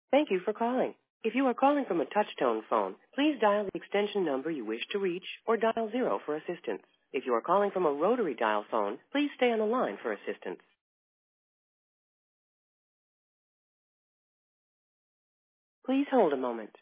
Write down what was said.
Thank you for calling. If you are calling from a touch-tone phone, please dial the extension number you wish to reach or dial 0 for assistance. If you are calling from a rotary dial phone, please stay on the line for assistance. Please hold a moment.